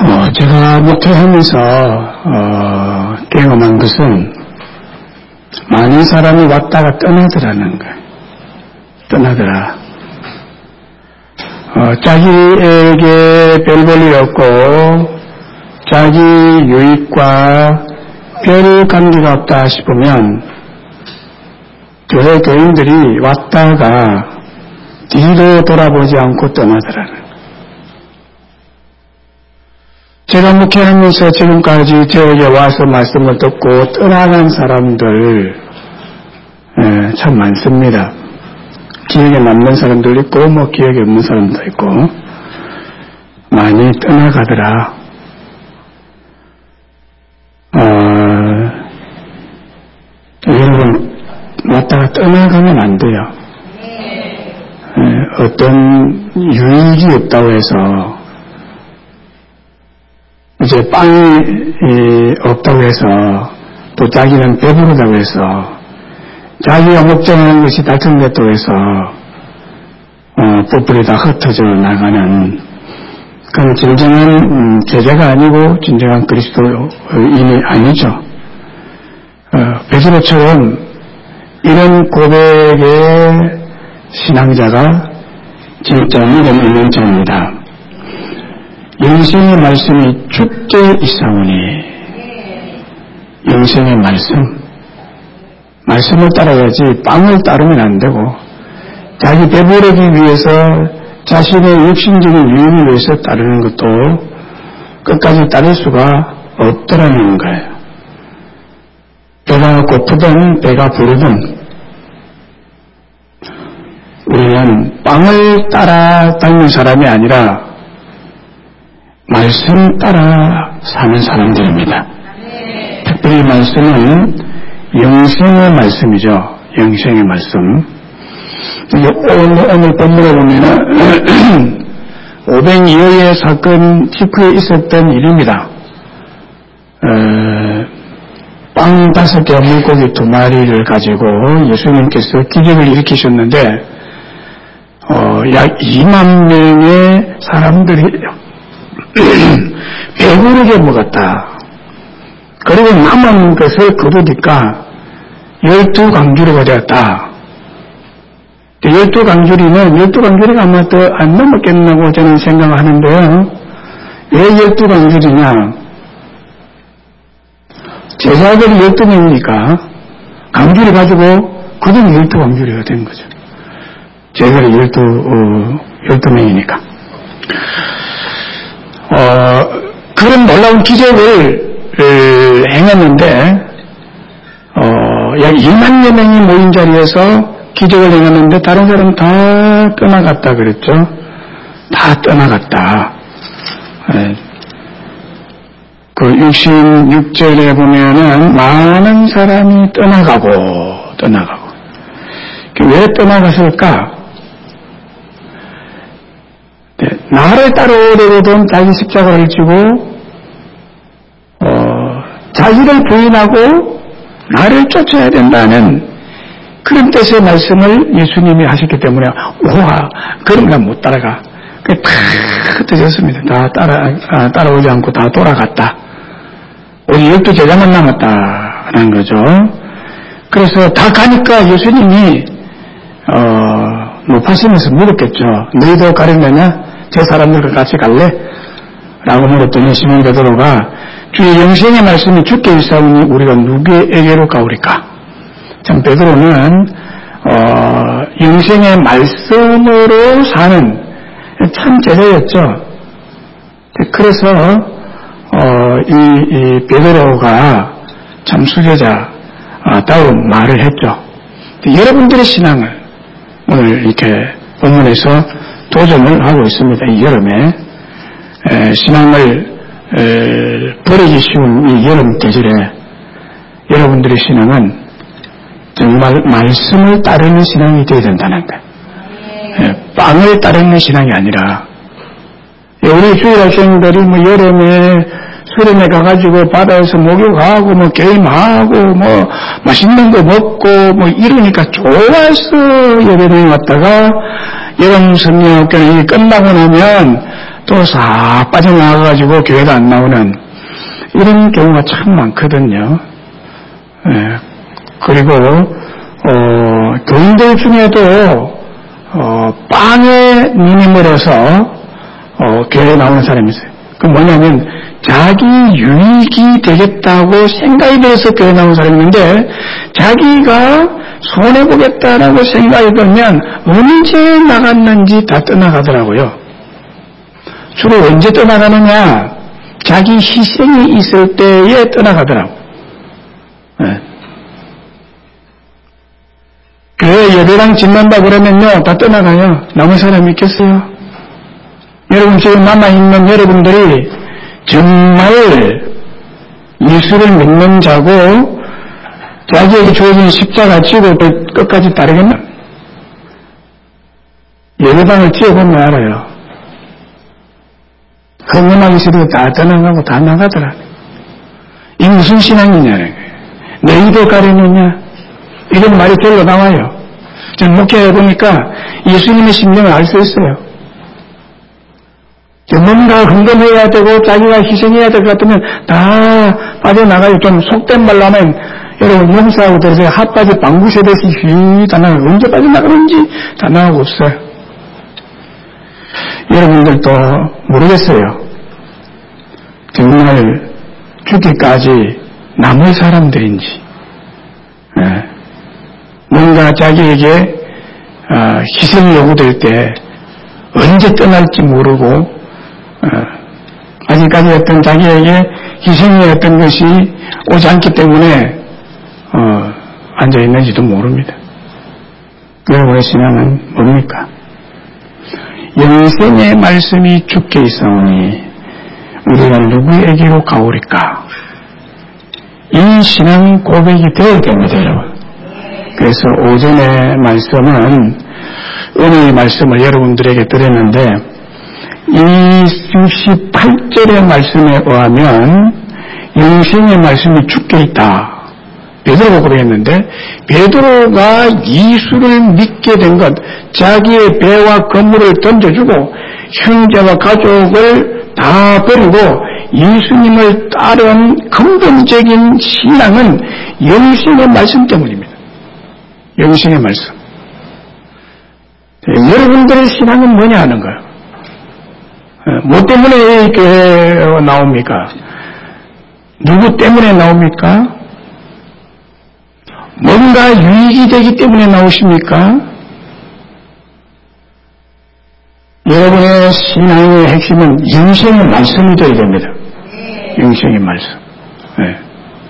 제가 목회하면서 경험한 것은 많은 사람이 왔다가 떠나더라는 거예요. 떠나더라. 자기에게 별 볼 일 없고 자기 유익과 별 관계가 없다 싶으면 교회 교인들이 왔다가 뒤로 돌아보지 않고 떠나더라는 거예요. 제가 목회하면서 지금까지 저에게 와서 말씀을 듣고 떠나간 사람들 참 많습니다. 기억에 남는 사람도 있고 기억에 없는 사람도 있고 많이 떠나가더라. 여러분 왔다가 떠나가면 안 돼요. 어떤 유익이 없다고 해서 이제 빵이 없다고 해서 또 자기는 배부르다고 해서 자기가 목적하는 것이 달성됐다고 해서 촛불이 다 흩어져 나가는 그건 진정한 제자가 아니고 진정한 그리스도인이 아니죠. 베드로처럼 이런 고백의 신앙자가 진짜 믿음 있는 자입니다. 영생의 말씀이 주께 있사오니 영생의 말씀을 따라야지 빵을 따르면 안 되고 자기 배부르기 위해서 자신의 육신적인 유익을 위해서 따르는 것도 끝까지 따를 수가 없더라는 거예요. 배가 고프든 배가 부르든 우리는 빵을 따라 다니는 사람이 아니라 말씀 따라 사는 사람들입니다. 특별히 말씀은 영생의 말씀이죠. 영생의 말씀. 오늘 본문에 보면은 오병이어의 사건 직후에 있었던 일입니다. 빵 5개와 물고기 2마리를 가지고 예수님께서 기적을 일으키셨는데 약 2만 명의 사람들이 배부르게 먹었다. 그리고 남은 것을 거두니까 12강주리가 되었다. 12강주리가 아마 더 안 넘었겠나고 저는 생각하는데요. 왜 12강주리냐? 제자들이 12명이니까 강주리 가지고 그중 12강주리가 된 거죠. 제자들이 12명이니까. 그런 놀라운 기적을 행했는데 약 2만여 명이 모인 자리에서 기적을 행했는데 다른 사람 다 떠나갔다 그랬죠. 다 떠나갔다. 그 66절에 보면은 많은 사람이 떠나가고 왜 떠나갔을까? 나를 따라오려거든 자기 십자가를 지고 자기를 부인하고 나를 쫓아야 된다는 그런 뜻의 말씀을 예수님이 하셨기 때문에 그럼 난 못 따라가. 그게 다 흩어졌습니다. 다 따라오지 않고 다 돌아갔다. 오직 12제자만 남았다라는 거죠. 그래서 다 가니까 예수님이 높아지면서 물었겠죠. 너희도 가려느냐? 저 사람들과 같이 갈래? 라고 물었더니 시몬 베드로가 주의 영생의 말씀이 주께 있사오니 우리가 누구에게로 가오리까? 참 베드로는 영생의 말씀으로 사는 참 제자였죠. 그래서 이 베드로가 참 수제자다운 말을 했죠. 여러분들의 신앙을 오늘 이렇게 본문에서 도전을 하고 있습니다. 이 여름에 신앙을 버리기 쉬운 이 여름 계절에 여러분들의 신앙은 정말 말씀을 따르는 신앙이 되어야 된다는 거예요. 빵을 따르는 신앙이 아니라 우리 주일 학생들이 여름에 수련회 가가지고 바다에서 목욕하고 게임하고 맛있는 거 먹고 이러니까 좋아서 여름에 왔다가 여름 성령학교는 끝나고 나면 또 싹 빠져나가가지고 교회가 안 나오는 이런 경우가 참 많거든요. 그리고 교인들 중에도 빵에 눈이 멀어서 교회에 나오는 사람이 있어요. 그 뭐냐면 자기 유익이 되겠다고 생각이 들어서 교회에 나오는 사람이 있는데 자기가 손해보겠다라고 생각이 들면 언제 나갔는지 다 떠나가더라고요. 주로 언제 떠나가느냐? 자기 희생이 있을 때에 떠나가더라고. 교회 예배당 짓는다 그러면요, 다 떠나가요. 남은 사람이 있겠어요? 여러분, 지금 남아있는 여러분들이 정말 예수를 믿는 자고 자기에게 주어진 십자가 지고 끝까지 따르겠나? 예배당을 지어보면 알아요. 흥엄하기 싫어도 다 떠나가고 다 나가더라. 이 무슨 신앙이냐는 거예요. 내 입을 가리느냐? 이런 말이 절로 나와요. 저는 목회해보니까 예수님의 심령을 알 수 있어요. 뭔가 흥금해야 되고 자기가 희생해야 될 것 같으면 다 빠져나가요. 좀 속된 말로 하면 여러분 용서하고 들으세요. 핫바지 방구세대시 다 나가고 언제 빠져나가는지 다 나가고 없어요. 여러분들도 모르겠어요. 정말 죽기까지 남을 사람들인지 뭔가 자기에게 희생이 요구될 때 언제 떠날지 모르고 아직까지 어떤 자기에게 희생이 어떤 것이 오지 않기 때문에 앉아있는지도 모릅니다. 여러분의 신앙은 뭡니까? 영생의 말씀이 주께 있사오니 우리가 누구에게로 가오리까? 이 신앙 고백이 되어야 됩니다, 여러분. 그래서 오전의 말씀은 은혜의 말씀을 여러분들에게 드렸는데 이 68절의 말씀에 의하면 영생의 말씀이 주께 있다. 베드로가 그랬는데 베드로가 예수를 믿게 된 것, 자기의 배와 건물을 던져주고 형제와 가족을 다 버리고 예수님을 따른 근본적인 신앙은 영생의 말씀 때문입니다. 영생의 말씀. 여러분들의 신앙은 뭐냐 하는 거예요. 뭐 때문에 이 교회에 나옵니까? 누구 때문에 나옵니까? 뭔가 유익이 되기 때문에 나오십니까? 여러분의 신앙의 핵심은 영생의 말씀이 되어야 됩니다. 영생의 말씀. 네.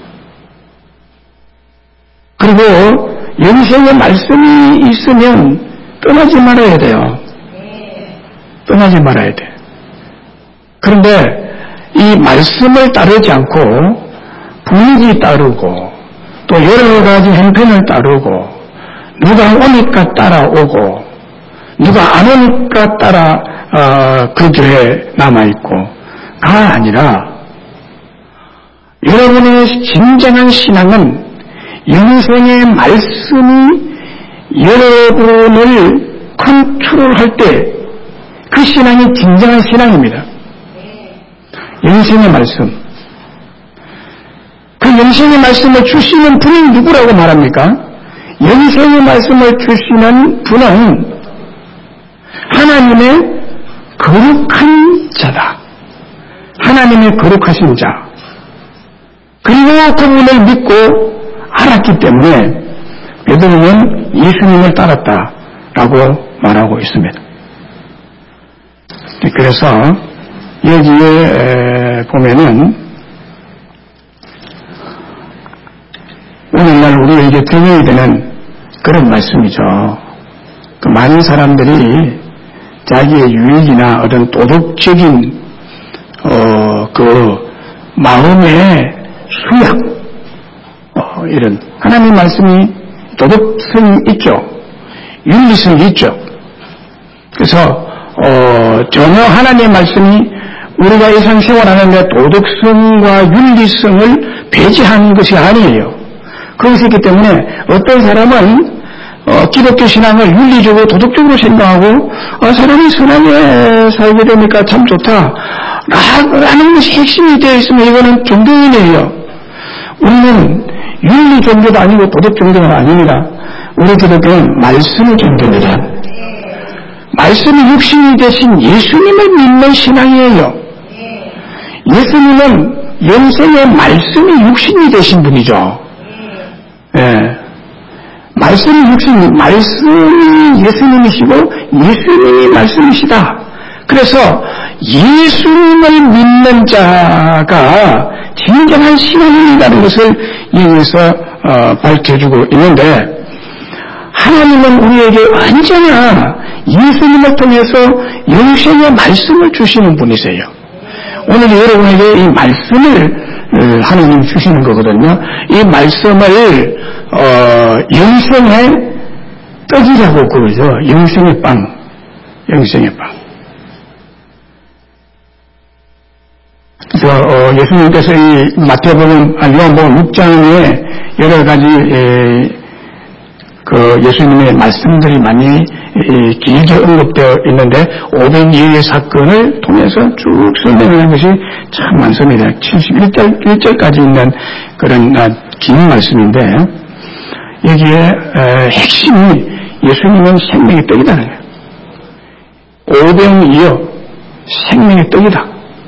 그리고 영생의 말씀이 있으면 떠나지 말아야 돼요. 떠나지 말아야 돼. 그런데 이 말씀을 따르지 않고 분위기 따르고 또 여러 가지 형편을 따르고 누가 오니까 따라오고 누가 안 오니까 따라 그 교회에 남아있고가 아니라 여러분의 진정한 신앙은 영생의 말씀이 여러분을 컨트롤할 때 그 신앙이 진정한 신앙입니다. 영생의 말씀. 그 영생의 말씀을 주시는 분이 누구라고 말합니까? 영생의 말씀을 주시는 분은 하나님의 거룩한 자다. 하나님의 거룩하신 자. 그리고 그분을 믿고 알았기 때문에 베드로는 예수님을 따랐다라고 말하고 있습니다. 그래서 여기에 보면은 오늘날 우리에게 적용이 되는 그런 말씀이죠. 그 많은 사람들이 자기의 유익이나 어떤 도덕적인 그 마음의 수약 이런 하나님 말씀이 도덕성이 있죠. 윤리성이 있죠. 그래서 전혀 하나님의 말씀이 우리가 일상생활하는데 도덕성과 윤리성을 배제하는 것이 아니에요. 그것이 있기 때문에 어떤 사람은 기독교 신앙을 윤리적으로 도덕적으로 생각하고 사람이 선하게 살게 되니까 참 좋다 라는 것이 핵심이 되어 있으면 이거는 종교인이에요. 우리는 윤리 종교도 아니고 도덕 종교가 아닙니다. 우리 기독교는 말씀의 종교입니다. 말씀이 육신이 되신 예수님을 믿는 신앙이에요. 예수님은 영생의 말씀이 육신이 되신 분이죠. 예. 말씀이 말씀이 예수님이시고 예수님이 말씀이시다. 그래서 예수님을 믿는 자가 진정한 신앙인이라는 것을 여기서 밝혀주고 있는데, 하나님은 우리에게 언제나 예수님을 통해서 영생의 말씀을 주시는 분이세요. 오늘 여러분에게 이 말씀을 하나님 주시는 거거든요. 이 말씀을 영생의 떡이라고 그러죠. 영생의 빵, 영생의 빵. 그래서 예수님께서 이 마태복음, 요한복음 6장에 여러 가지 그 예수님의 말씀들이 많이 길게 언급되어 있는데 500예의 사건을 통해서 쭉 설명하는 것이 참 많습니다. 71절까지 있는 그런 긴 말씀인데, 여기에 핵심이 예수님은 생명의 떡이라는 거예요. 오병이어 생명의 떡이다.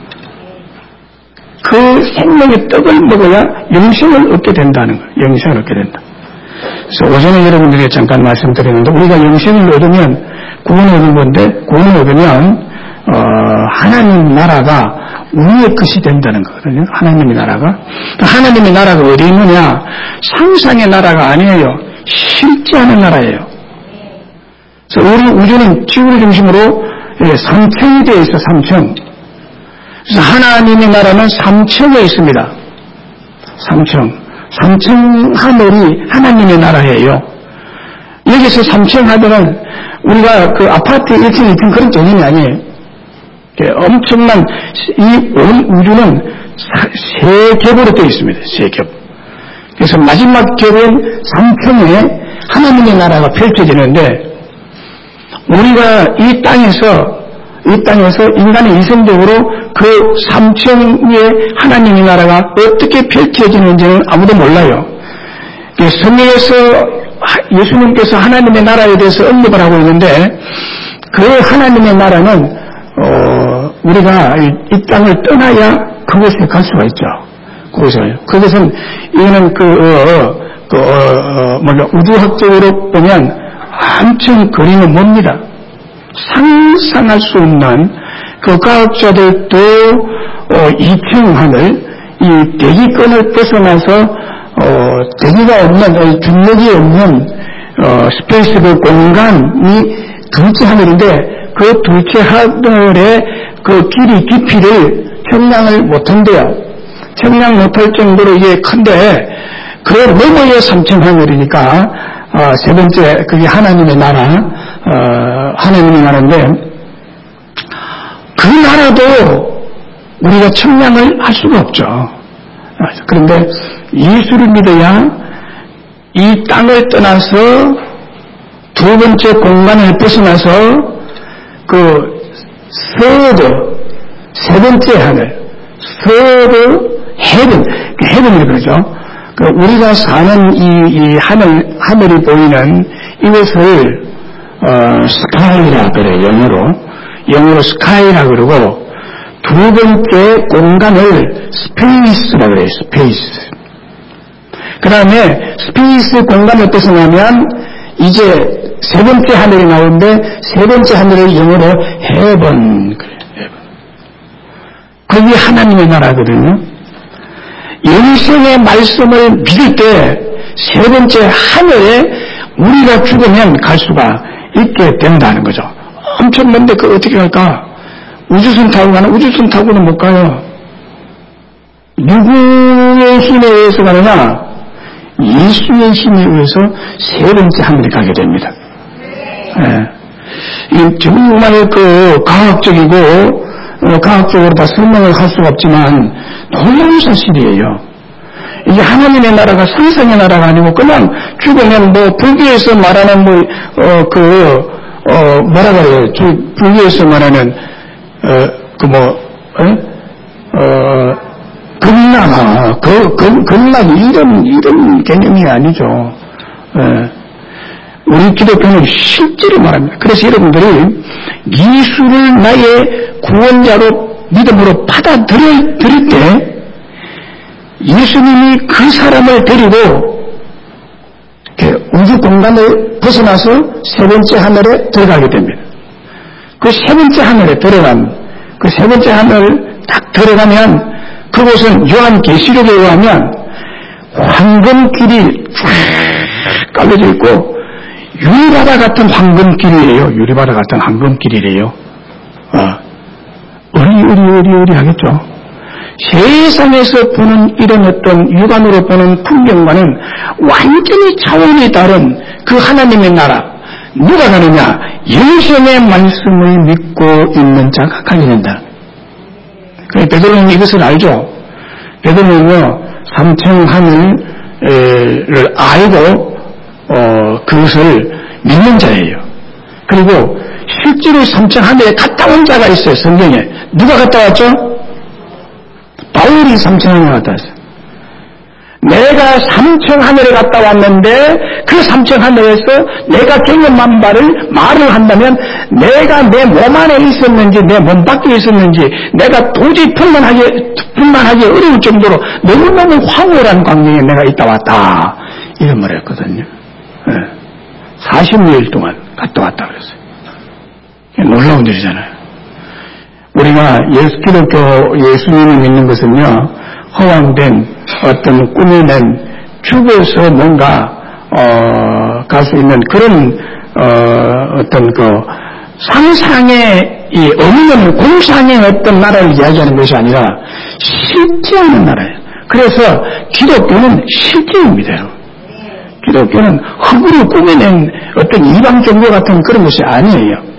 그 생명의 떡을 먹어야 영생을 얻게 된다는 거예요. 영생을 얻게 된다. 그래서 오전에 여러분들에게 잠깐 말씀드렸는데, 우리가 영생을 얻으면 구원을 얻는 건데, 구원을 얻으면 하나님 나라가 우리의 것이 된다는 거거든요. 하나님의 나라가. 하나님의 나라가 어디 있느냐? 상상의 나라가 아니에요. 실제하는 나라예요. 그래서 우리 우주는 지구를 중심으로 3층이 되어 있어. 3층. 그래서 하나님의 나라는 3층에 있습니다. 3층 하늘이 하나님의 나라예요. 여기서 3층 하늘은 우리가 그 아파트 1층, 2층 그런 개념이 아니에요. 엄청난 이 온 우주는 세 겹으로 되어 있습니다. 세 겹. 그래서 마지막 겹은 3층에 하나님의 나라가 펼쳐지는데, 우리가 이 땅에서 인간의 이성적으로 그 3층의 하나님의 나라가 어떻게 펼쳐지는지는 아무도 몰라요. 성경에서 예수님께서 하나님의 나라에 대해서 언급을 하고 있는데, 그 하나님의 나라는 우리가 이 땅을 떠나야 그곳에 갈 수가 있죠. 그것은 이거는 우주학적으로 보면 엄청 거리는 멉니다. 상상할 수 없는, 그 과학자들도 2층 하늘, 이 대기권을 벗어나서 대기가 없는, 중력이 없는 스페이스 공간이 둘째 하늘인데, 그 둘째 하늘의 그 길이 깊이를 측량을 못한대요. 측량 못할 정도로 이게 큰데, 그 너머의 3층 하늘이니까 세 번째 그게 하나님의 나라, 하나님의 나라인데, 그 나라도 우리가 측량을 할 수가 없죠. 그런데 예수를 믿어야 이 땅을 떠나서 두 번째 공간을 벗어나서 그 세 번째 하늘, 헤븐이 그러죠. 우리가 사는 이 하늘이 보이는 이것을 스카이라 그래요. 영어로 스카이라 그러고, 두 번째 공간을 스페이스라 그래요. 스페이스. 그 다음에 스페이스 공간을 벗어나면 이제 세 번째 하늘이 나오는데, 세 번째 하늘을 영어로 헤븐 그래요. 헤븐. 그게 하나님의 나라거든요. 영생의 말씀을 믿을 때 세 번째 하늘에 우리가 죽으면 갈 수가 있게 된다는 거죠. 엄청 먼데 그 어떻게 갈까? 우주선 타고 가나? 우주선 타고는 못 가요. 누구의 힘에 의해서 가느냐? 예수의 힘에 의해서 세 번째 하늘에 가게 됩니다. 이 정말 과학적으로 다 설명을 할 수가 없지만 놀라운 사실이에요. 이게 하나님의 나라가 상상의 나라가 아니고 그냥 죽으면 뭐 불교에서 말하는 뭐라 그래요? 불교에서 말하는 극락 이런 개념이 아니죠. 우리 기독교는 실제로 말합니다. 그래서 여러분들이 예수를 나의 구원자로 믿음으로 받아들일 때 예수님이 그 사람을 데리고 우주 공간을 벗어나서 세 번째 하늘에 들어가게 됩니다. 그 세 번째 하늘에 들어간 그 세 번째 하늘을 딱 들어가면 그곳은 요한계시록에 의하면 황금길이 쫙 깔려져 있고 유리바다 같은 황금길이에요. 유리바다 같은 황금길이래요. 어리 하겠죠. 세상에서 보는 이런 어떤 육안으로 보는 풍경과는 완전히 차원이 다른 그 하나님의 나라. 누가 가느냐? 영생의 말씀을 믿고 있는 자가 가게 된다. 베드로는 이것을 알죠. 베드로는요, 삼층 하늘을 알고 그것을 믿는 자예요. 그리고 실제로 삼층 하늘에 갔다 온 자가 있어요. 성경에. 누가 갔다 왔죠? 바울이 삼층 하늘에 갔다 왔어요. 내가 삼층 하늘에 갔다 왔는데 그 삼층 하늘에서 내가 경험한 바를 말을 한다면 내가 내 몸 안에 있었는지 내 몸 밖에 있었는지 내가 도저히 분간하기 어려울 정도로 너무너무 황홀한 광경에 내가 있다 왔다 이런 말을 했거든요. 40일 동안 갔다 왔다 그랬어요. 놀라운 일이잖아요. 우리가 기독교 예수님을 믿는 것은요, 허황된 어떤 꾸며낸 죽어서 뭔가 갈 수 있는 그런 어떤 상상의 없는 공상의 어떤 나라를 이야기하는 것이 아니라 실제하는 나라예요. 그래서 기독교는 실제입니다. 기독교는 흙으로 꾸며낸 어떤 이방 종교 같은 그런 것이 아니에요.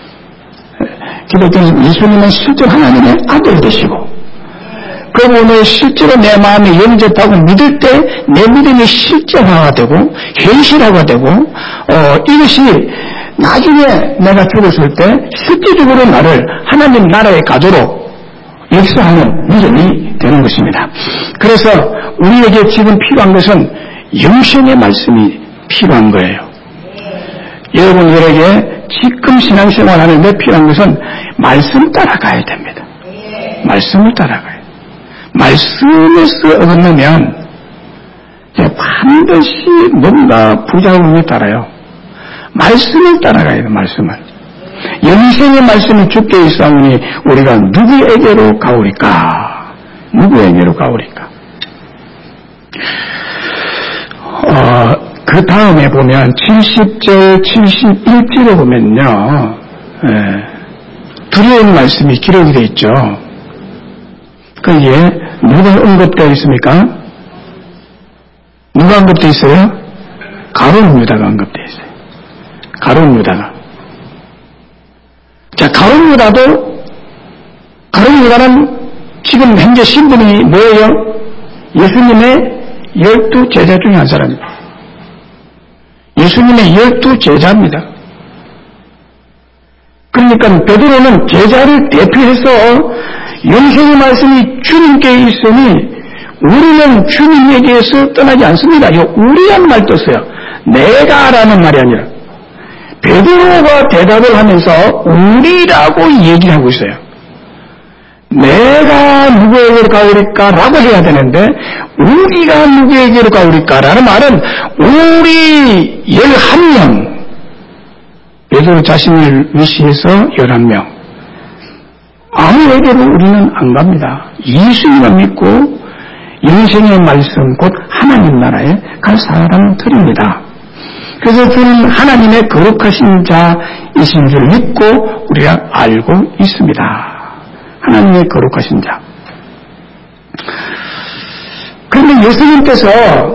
기독교는 예수님은 실제 하나님의 아들 되시고 그분을 실제로 내 마음에 영접하고 믿을 때 내 믿음이 실제화가 되고 현실화가 되고 이것이 나중에 내가 죽었을 때 실제적으로 나를 하나님 나라의 가조로 역사하는 믿음이 되는 것입니다. 그래서 우리에게 지금 필요한 것은 영생의 말씀이 필요한 거예요. 여러분들에게 지금 신앙생활 하는데 필요한 것은 말씀 따라가야 됩니다. 말씀을 따라가야 돼요. 말씀에서 얻으면 반드시 뭔가 부작용이 따라요. 말씀을 따라가야 돼요. 말씀을. 영생의 말씀이 주께 있사오니 우리가 누구에게로 가오리까? 누구에게로 가오리까? 그 다음에 보면 70절, 71절에 보면요. 두려운 말씀이 기록이 되어 있죠. 거기에 누가 언급되어 있습니까? 누가 언급되어 있어요? 가룟 유다가 언급되어 있어요. 가룟 유다가. 자, 가룟 유다는 지금 현재 신분이 뭐예요? 예수님의 12 제자 중에 한 사람입니다. 예수님의 12 제자입니다. 그러니까 베드로는 제자를 대표해서 영생의 말씀이 주님께 있으니 우리는 주님에게서 떠나지 않습니다. 우리란 말 떴어요. 내가라는 말이 아니라 베드로가 대답을 하면서 우리라고 얘기를 하고 있어요. 내가 누구에게로 가오리까? 라고 해야 되는데 우리가 누구에게로 가오리까? 라는 말은 우리 11명 베드로 자신을 위시해서 11명 아무에게로 우리는 안 갑니다. 예수님만 믿고 영생의 말씀 곧 하나님 나라에 갈 사람들입니다. 그래서 그는 하나님의 거룩하신 자이신 줄 믿고 우리가 알고 있습니다. 하나님의 거룩하신 자. 그런데 예수님께서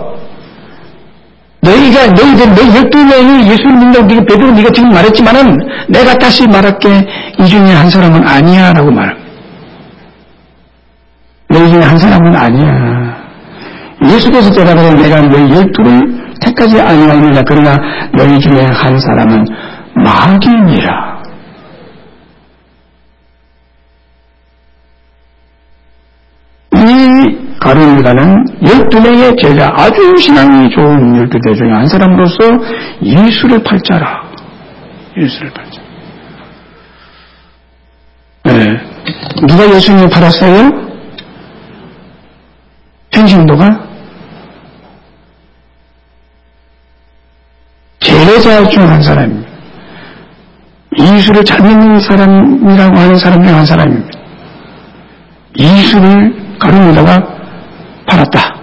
너희들 12명이 예수를 믿는다고 네가 베드로 네가 지금 말했지만은 내가 다시 말할게 이 중에 한 사람은 아니야 라고 말합니다. 너희 중에 한 사람은 아니야. 예수께서 대답하되 내가 너희 12를 택하지 아니하느냐 그러나 너희 중에 한 사람은 마귀니라. 이 가룟 유다는 12명의 제자, 아주 신앙이 좋은 12대 중에 한 사람으로서 예수를 팔자라. 예수를 팔자. 네. 누가 예수님을 팔았어요? 평신도가? 제자 중 한 사람입니다. 예수를 잘 믿는 사람이라고 하는 사람 중 한 사람입니다. 예수를 가룟 유다가 팔았다.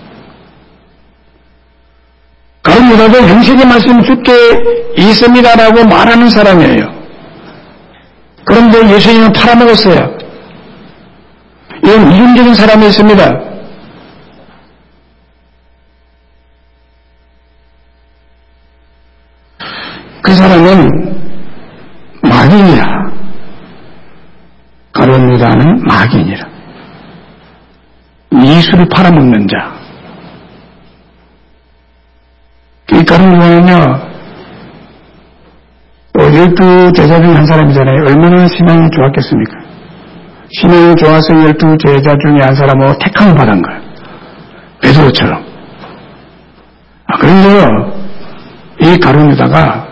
가룟 유다도 영생의 말씀 주께 있습니다라고 말하는 사람이에요. 그런데 예수님은 팔아먹었어요. 이건 이중적인 사람이 있습니다. 그 사람은 마귀니라. 가룟 유다는 마귀니라. 예수를 팔아먹는 자. 이 가룟 유다는요, 12 제자 중에 한 사람이잖아요. 얼마나 신앙이 좋았겠습니까? 신앙이 좋아서 12 제자 중에 한 사람으로 택함을 받은 거예요. 베드로처럼. 그런데요, 이 가룟 유다가,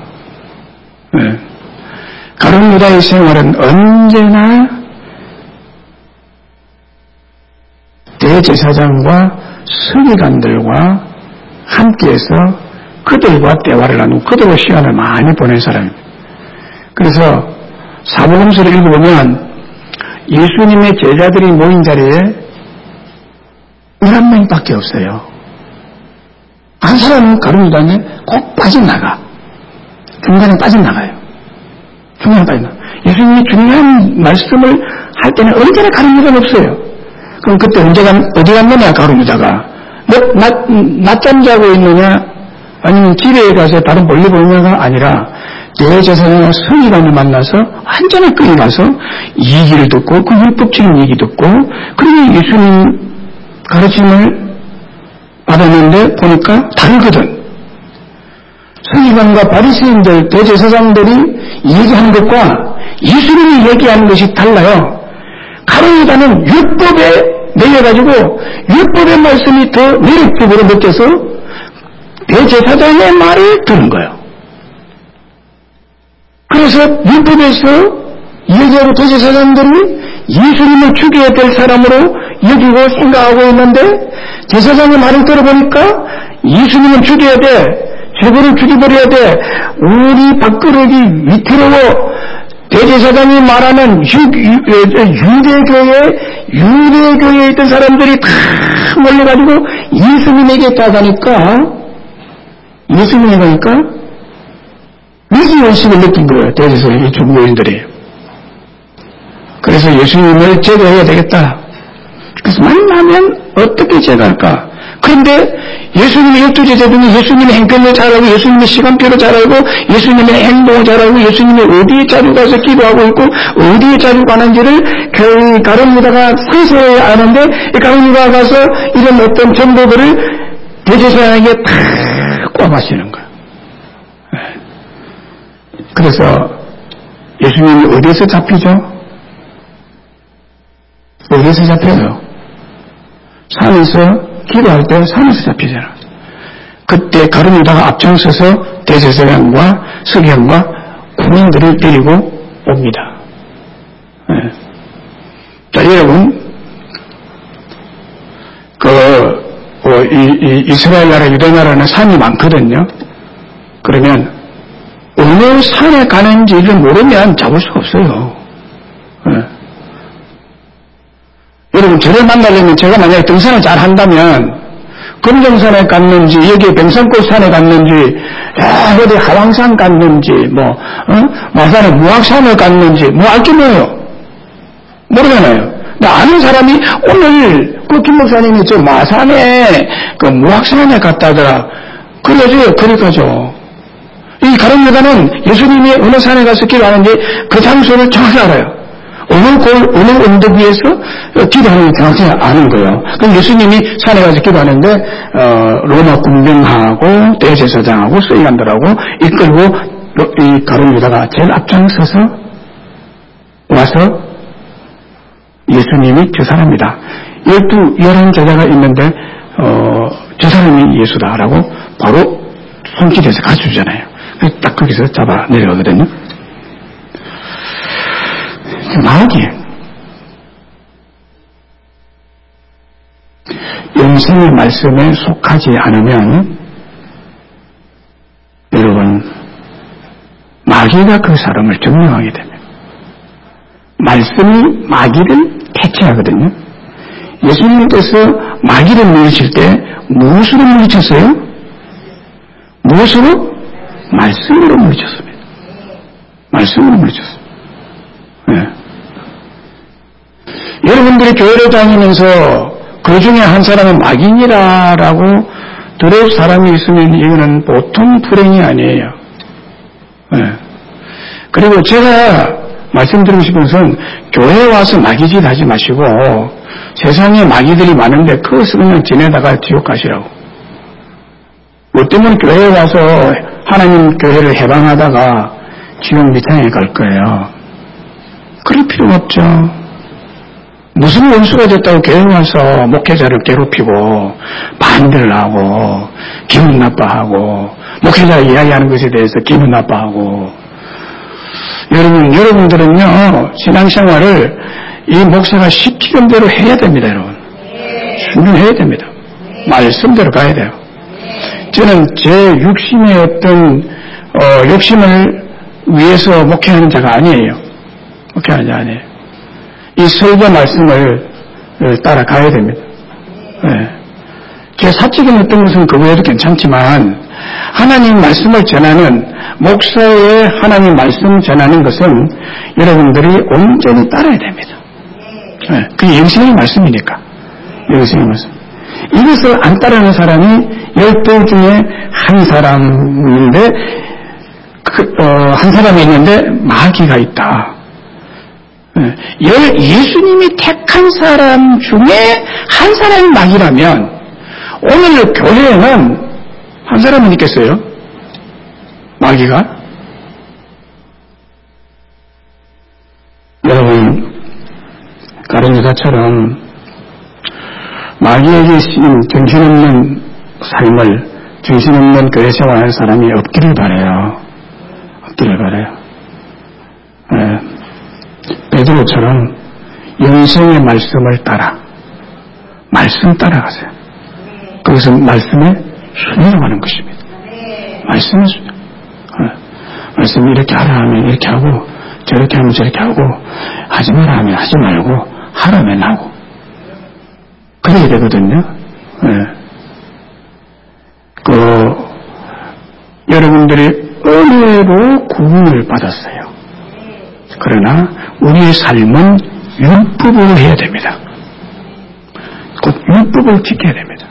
가룟 유다의 생활은 언제나 대제사장과 서기관들과 함께해서 그들과 대화를 나누고 그들과 시간을 많이 보낸 사람입니다. 그래서 사복음서를 읽어보면 예수님의 제자들이 모인 자리에 11명밖에 없어요. 한 사람은 가룟 유다에 꼭 빠져나가. 중간에 빠져나가요. 중간에 빠져나가. 예수님이 중요한 말씀을 할 때는 언제나 가룟 유다는 없어요. 그럼 그때 어디 갔느냐, 가룟 유다가. 낮잠 자고 있느냐, 아니면 집에 가서 다른 볼일 보느냐가 아니라 대제사장과 서기관을 만나서 완전히 끌려가서 얘기를 듣고 그 율법적인 얘기 듣고 그리고 예수님 가르침을 받았는데 보니까 다르거든. 서기관과 바리새인들, 대제사장들이 얘기하는 것과 예수님이 얘기하는 것이 달라요. 가룟 유다는 율법에 매여가지고 율법의 말씀이 더 매력적으로 느껴서 대제사장의 말을 듣는 거예요. 그래서 율법에서 얘기하고 대제사장들이 예수님을 죽여야 될 사람으로 여기고 생각하고 있는데 제사장의 말을 들어보니까 예수님은 죽여야 돼. 죄고를 죽여버려야 돼. 우리 밥그릇이 위태로워. 대제사장이 말하는 유대교회에 있던 사람들이 다 몰려가지고 예수님에게 따가니까 예수님이 가니까 위기의식을 느낀 거예요. 대제사장이 종교인들이. 그래서 예수님을 제거해야 되겠다. 그래서 만나면 어떻게 제거할까? 그런데 예수님의 12제자 중에 예수님의 행편을 잘 알고 예수님의 시간표를 잘 알고 예수님의 행동을 잘 알고 예수님이 어디에 자주 가서 기도하고 있고 어디에 자주 가는지를 가룟 유다가 세세히 아는데 이 가룟 유다가 가서 이런 어떤 정보들을 대제사장에게 다 꿔마시는 거예요. 그래서 예수님이 어디에서 잡히죠? 어디에서 잡혀요? 산에서 기도할 때 산에서 잡히잖아. 그때 가룟 유다가 앞장서서 대제사장과 서기관과 군인들을 데리고 옵니다. 자, 여러분, 이스라엘 나라, 유대 나라는 산이 많거든요. 그러면 어느 산에 가는지를 모르면 잡을 수가 없어요. 여러분, 저를 만나려면 제가 만약에 등산을 잘 한다면 금정산에 갔는지 여기 병산골산에 갔는지 어디 하왕산 갔는지 마산에 무악산을 갔는지 알게 뭐예요? 모르잖아요. 근데 아는 사람이 오늘 그 김 목사님이 저 마산에 그 무악산에 갔다더라. 그래가지고 그러니까죠. 이 가룟 유다는 예수님이 어느 산에 가서 기도하는지 그 장소를 정확히 알아요. 어느 언덕 위에서 기도하는지 정확히 아는 거예요. 그럼 예수님이 산에 가서 기도하는데 로마 군병하고 대제사장하고 서기관들하고 이끌고 이 가룟 유다가 제일 앞장서서 와서 예수님이 저 사람이다. 11 제자가 있는데 저 사람이 예수다라고 바로 손길에서 가르쳐주잖아요. 딱 거기서 잡아 내려오거든요. 마귀 영생의 말씀에 속하지 않으면 여러분 마귀가 그 사람을 점령하게 됩니다. 말씀이 마귀를 대체하거든요. 예수님께서 마귀를 물리칠 때 무엇으로 물리쳤어요? 무엇으로? 말씀으로 물리쳤습니다. 말씀으로 물리쳤습니다. 네. 여러분들이 교회를 다니면서 그 중에 한 사람은 마귀니라라고 들을 사람이 있으면 이거는 보통 불행이 아니에요. 네. 그리고 제가 말씀드리고 싶은 것은 교회에 와서 마귀짓 하지 마시고 세상에 마귀들이 많은데 그것을 그냥 지내다가 지옥 가시라고. 뭐 때문에 교회에 와서 하나님 교회를 해방하다가 지옥 밑창에 갈 거예요. 그럴 필요가 없죠. 무슨 원수가 됐다고 교회에 와서 목회자를 괴롭히고 반대를 하고 기분 나빠하고 목회자가 이야기하는 것에 대해서 기분 나빠하고. 여러분들은요 신앙생활을 이 목사가 시키는 대로 해야 됩니다. 여러분 순종해야 됩니다. 말씀대로 가야 돼요. 저는 제 육신의 어떤 욕심을 위해서 목회하는 자가 아니에요. 목회하는 자 아니에요. 이 설교 말씀을 따라가야 됩니다. 네. 제 사적인 어떤 것은 그 외에도 괜찮지만 하나님 말씀을 전하는 목사의 하나님 말씀 전하는 것은 여러분들이 온전히 따라야 됩니다. 네. 그게 영생의 말씀이니까. 영생의 말씀. 이것을 안 따르는 사람이 12 중에 한 사람인데 한 사람이 있는데 마귀가 있다. 예수님이 택한 사람 중에 한 사람이 마귀라면 오늘 교회에는 한 사람은 있겠어요? 마귀가? 여러분 가룟 유다처럼 마귀에게 씌인 정신없는 삶을 정신없는 교회 생활하는 사람이 없기를 바라요. 없기를 바라요. 베드로처럼 영생의 말씀을 따라 말씀 따라가세요. 그것은 말씀에 순종하는 것입니다. 말씀에 순종. 말씀이 이렇게 하라 하면 이렇게 하고 저렇게 하면 저렇게 하고 하지 마라 하면 하지 말고 하라면 하고 그래야 되거든요. 여러분들이 은혜로 구원을 받았어요. 그러나 우리의 삶은 율법으로 해야 됩니다. 곧 율법을 지켜야 됩니다.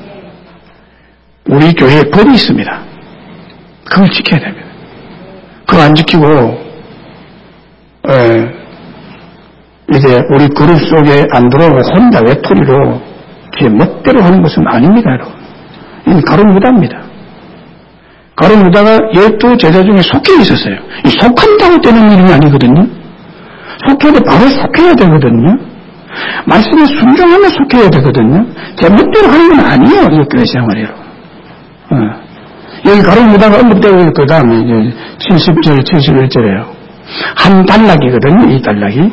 우리 교회에 법이 있습니다. 그걸 지켜야 됩니다. 그거 안 지키고 이제 우리 그룹 속에 안 들어오고 혼자 외톨이로 제 멋대로 하는 것은 아닙니다. 여러분. 이건 가룟 유다입니다. 가룟 유다가 12 제자 중에 속해 있었어요. 이 속한다고 되는 일이 아니거든요. 속해도 바로 속해야 되거든요. 말씀에 순종하면 속해야 되거든요. 제 멋대로 하는 건 아니에요. 이 교회 생활이요. 여기 가룟 유다가 언급되고 있을 그 다음에 이제 70절, 71절에요. 한 단락이거든요. 이 단락이.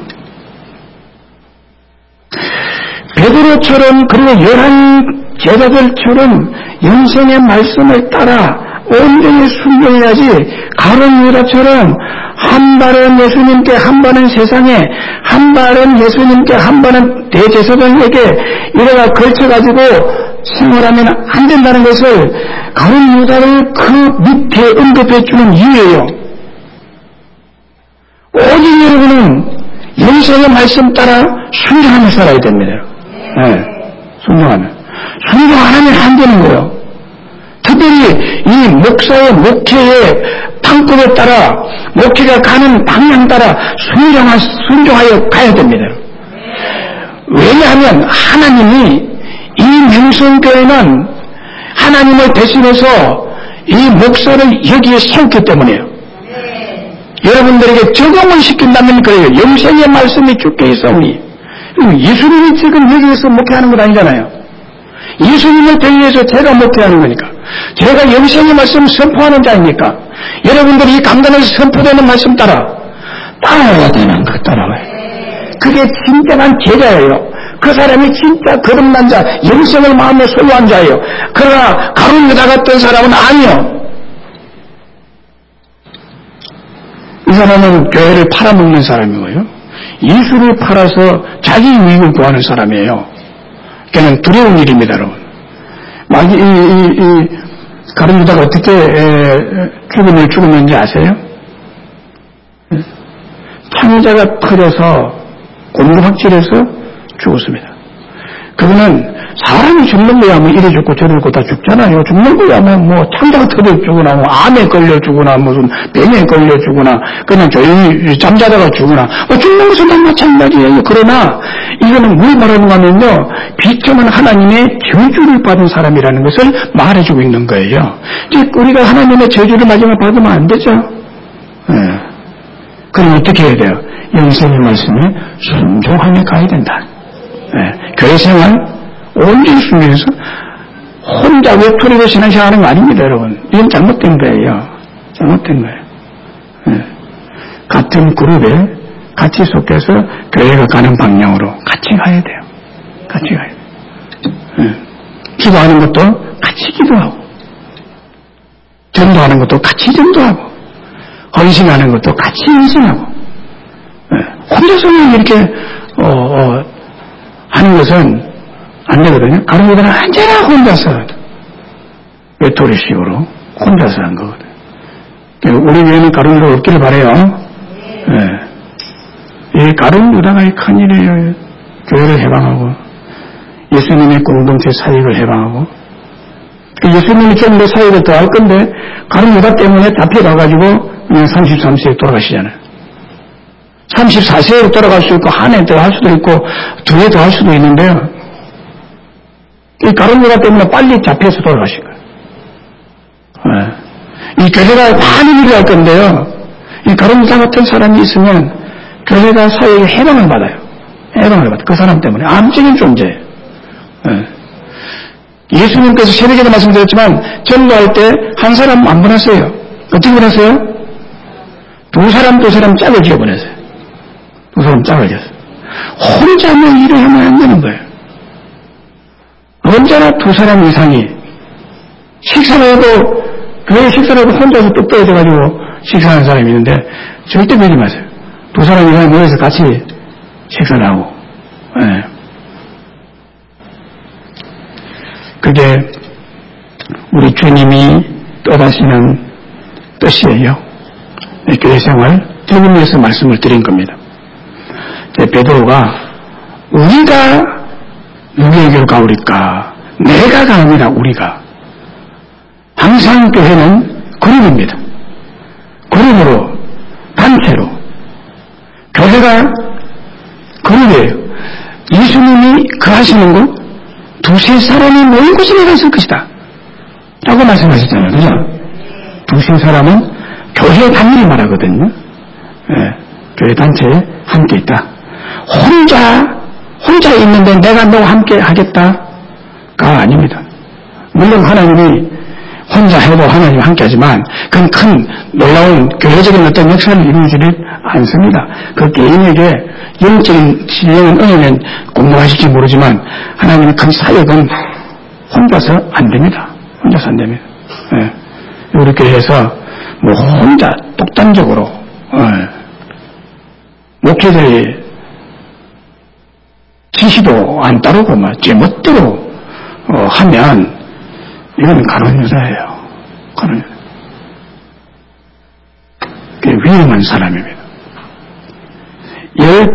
베드로처럼 그리고 11 제자들처럼 영생의 말씀을 따라 온전히 순종해야지 가룟 유다처럼 한 발은 예수님께 한 발은 세상에 한 발은 예수님께 한 발은 대제사장에게 이래가 걸쳐가지고 생활하면 안 된다는 것을 가룟 유다를 그 밑에 언급해 주는 이유예요. 오직 여러분은 영생의 말씀 따라 순종하며 살아야 됩니다. 네, 순종 안 하면 안 되는 거예요. 특별히 이 목사의 목회에 방법에 따라 목회가 가는 방향 따라 순종하여 가야 됩니다. 왜냐하면 하나님이 이 명성교회는 하나님을 대신해서 이 목사를 여기에 세웠기 때문에요. 여러분들에게 적용을 시킨다면 그래요. 영생의 말씀이 주께 있사오니. 예수님이 지금 여기에서 목회하는 건 아니잖아요. 예수님을 대위해서 제가 목회하는 거니까. 제가 영생의 말씀 선포하는 자이니까. 여러분들이 이 강단에서 선포되는 말씀 따라야 되는 거 따라와요. 그게 진정한 제자예요. 그 사람이 진짜 거듭난 자, 영생을 마음에 소유한 자예요. 그러나 가룟 유다 같은 사람은 아니요. 이 사람은 교회를 팔아먹는 사람이고요. 예수를 팔아서 자기 유익을 구하는 사람이에요. 그는 두려운 일입니다, 여러분. 이 가룟 유다가 어떻게 죽음을 죽었는지 아세요? 창자가 터져서 곤두박질해서 죽었습니다. 그거는 사람이 죽는 거야 뭐 이래 죽고 저래 죽고 다 죽잖아요. 죽는 거야 뭐 창자가 터져 죽거나 뭐 암에 걸려 죽거나 무슨 병에 걸려 죽거나 그냥 조용히 잠자다가 죽거나 죽는 것은 다 마찬가지예요. 그러나 이거는 뭘 말하는가 하면요, 비참한 하나님의 저주를 받은 사람이라는 것을 말해주고 있는 거예요. 즉 우리가 하나님의 저주를 마지막에 받으면 안 되죠. 그럼 어떻게 해야 돼요? 영생의 말씀에 순종하며 가야 된다. 교회 생활 온전히 순종해서 혼자 외톨이로 신앙생활하는 거 아닙니다, 여러분. 이건 잘못된 거예요. 잘못된 거예요. 같은 그룹에 같이 속해서 교회가 가는 방향으로 같이 가야 돼요. 같이 가야 돼요. 기도하는 것도 같이 기도하고, 전도하는 것도 같이 전도하고, 헌신하는 것도 같이 헌신하고. 혼자서는 이렇게 하는 것은 안 되거든요. 가룟 유다는 언제나 혼자서 외톨이식으로 혼자서 한 거거든요. 우리 교회는 가룟 유다가 없기를 바라요. 이 가룟 유다가 큰일이에요. 교회를 해방하고 예수님의 공동체 사역을 해방하고, 예수님이 좀 더 사역을 더 할 건데 가룟 유다 때문에 잡혀가가지고 그냥 33세에 돌아가시잖아요. 34세로 돌아갈 수 있고, 한 해 더 할 수도 있고, 2해 더 할 수도 있는데요. 이 가룟 유다 때문에 빨리 잡혀서 돌아가신 거예요. 이 교회가 많은 일을 할 건데요. 이 가룟 유다 같은 사람이 있으면 교회가 사역에 해방을 받아요. 해방을 받아요. 그 사람 때문에. 암적인 존재예요. 예수님께서 새벽에도 말씀드렸지만, 전도할 때 한 사람 안 보냈어요. 어떻게 보냈어요? 두 사람 짝을 지어 보냈어요. 두 사람 짝을 지었어요. 혼자만 일을 하면 안 되는 거예요. 언제나 두 사람 이상이, 식사를 해도, 교회 식사를 해도 혼자서 뚝 떨어져가지고 식사하는 사람이 있는데, 절대 그러지 마세요. 두 사람 이상이 모여서 같이 식사를 하고, 그게 우리 주님이 떠나시는 뜻이에요. 교회 생활, 저를 위해서 말씀을 드린 겁니다. 베드로가 우리가 누구에게로 가오리까? 내가가 아니라 우리가. 항상 교회는 그룹입니다. 그룹으로, 단체로. 교회가 그룹이에요. 예수님이 그 하시는 거, 2-3 모인 곳에 내가 있을 것이다 라고 말씀하셨잖아요. 그죠? 2-3 교회 단위를 말하거든요. 교회 단체에 함께 있다. 혼자 있는데 내가 너와 함께 하겠다가 아닙니다. 물론 하나님이 혼자 해도 하나님 함께 하지만 그건 큰 놀라운 교회적인 어떤 역사를 이루지를 않습니다. 그 개인에게 영적인 신령한 은혜는 공동하실지 모르지만 하나님의 큰 사역은 혼자서 안 됩니다. 혼자서 안 됩니다. 우리 교회에서 뭐 혼자 독단적으로 목회자의 지시도 안 따르고 막 제멋대로 하면 이거는 가룟 유다예요. 가룟 유다. 그게 위험한 사람입니다.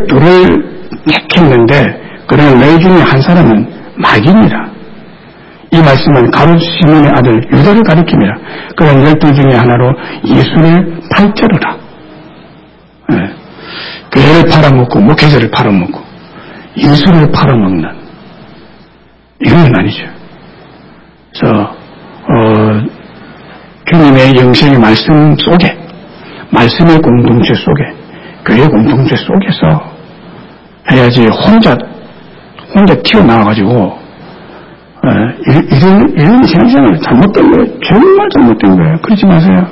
12를 택했는데 그러나 너희 중에 한 사람은 마귀입니다. 이 말씀은 가룟 시몬의 아들 유다를 가리킵니다. 그런 12 중에 하나로 예수를 팔자르라. 교회를 팔아먹고 목회자를 팔아먹고 예수를 팔아먹는 이런 건 아니죠. 그래서 주님의 영생의 말씀 속에, 말씀의 공동체 속에, 교회 공동체 속에서 해야지 혼자 튀어나와가지고 이런 현상을 잘못된 거예요. 정말 잘못된 거예요. 그러지 마세요.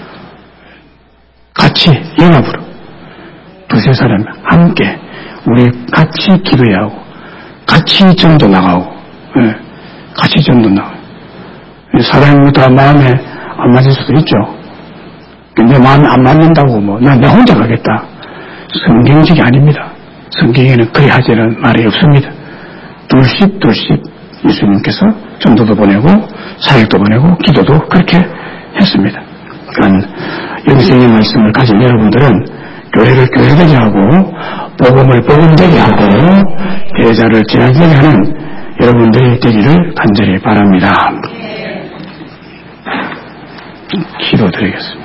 같이 연합으로 두세 사람 함께 우리 같이 기도해야 하고 같이 전도 나가고 같이 전도 나가고 사람이 다 마음에 안 맞을 수도 있죠. 근데 마음에 안 맞는다고 나 혼자 가겠다. 성경적이 아닙니다. 성경에는 그리 하자는 말이 없습니다. 둘씩 예수님께서 전도도 보내고 사역도 보내고 기도도 그렇게 했습니다. 그러니까 영생의 말씀을 가진 여러분들은 교회를 교회되게 하고 복음을 복음되게 하고 제자를 제자되게 하는 여러분들이 되기를 간절히 바랍니다. 기도드리겠습니다.